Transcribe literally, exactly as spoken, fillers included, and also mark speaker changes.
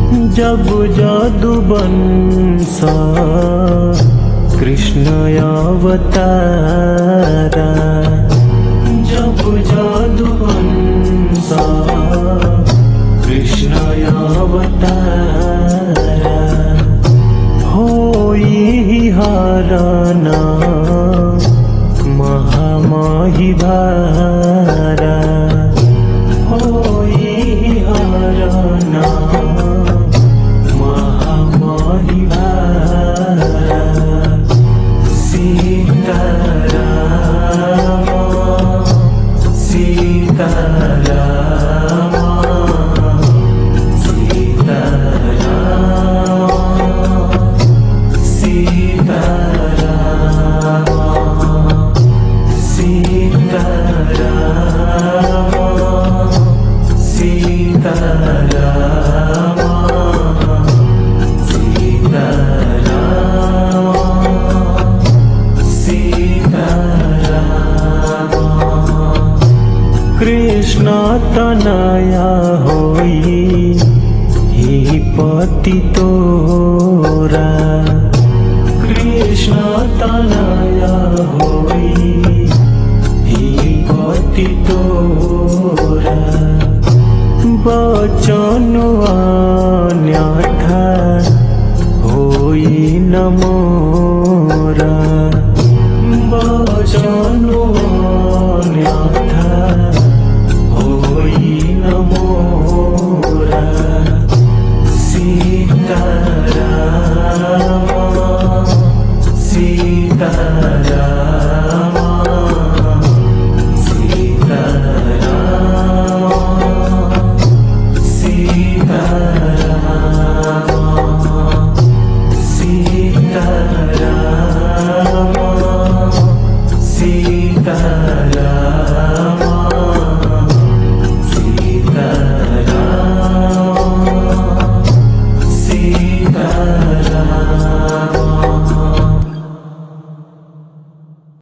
Speaker 1: जब जादू बंसा कृष्ण अवतारा, जब जादू बंसा कृष्ण अवतारा, होई हरना महामाही भारा, होई हरना महामाही भारा। सीताराम सीताराम सीताराम सीताराम सीताराम कृष्ण तनया होई ही पति तोरा, कृष्ण तनया होई ही पति तोरा, बचन अन्यथा होई न मोरा, बचन अन्यथा